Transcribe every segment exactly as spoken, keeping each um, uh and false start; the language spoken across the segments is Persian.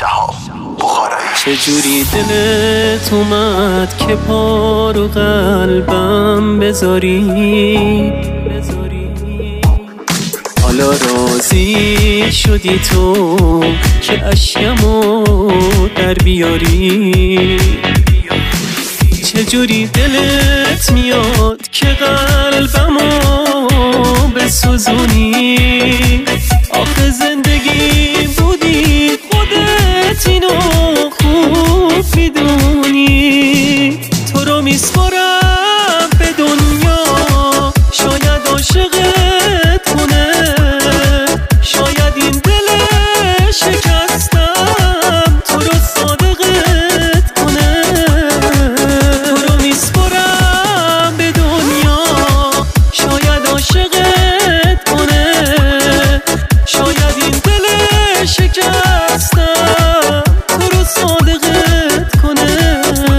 شهاب بخارایی. چجوری دلت اومد که پا رو قلبم بذاری، حالا راضی شدی تو که اشکمو در بیاری؟ چجوری دلت میاد که قلبمو بسوزونی؟ آخه زندگی بودی خودت اینو خوب میدونی. تو رو میسپارم به دنیا، شاید عاشقت کنه، شاید این دل شکستم تو رو صادقت کنه. تو رو میسپارم به دنیا، شاید عاشقت کنه، شاید این دل شکستم تو رو صادقت کنه.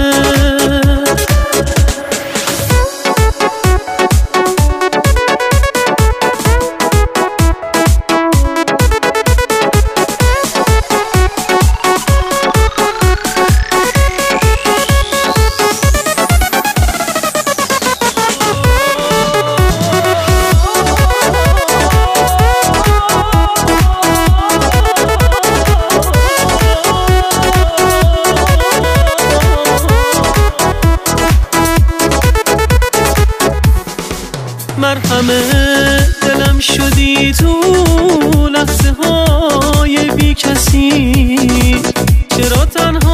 مرهمه دلم شدی تو لحظه های بی کسی، چرا تنها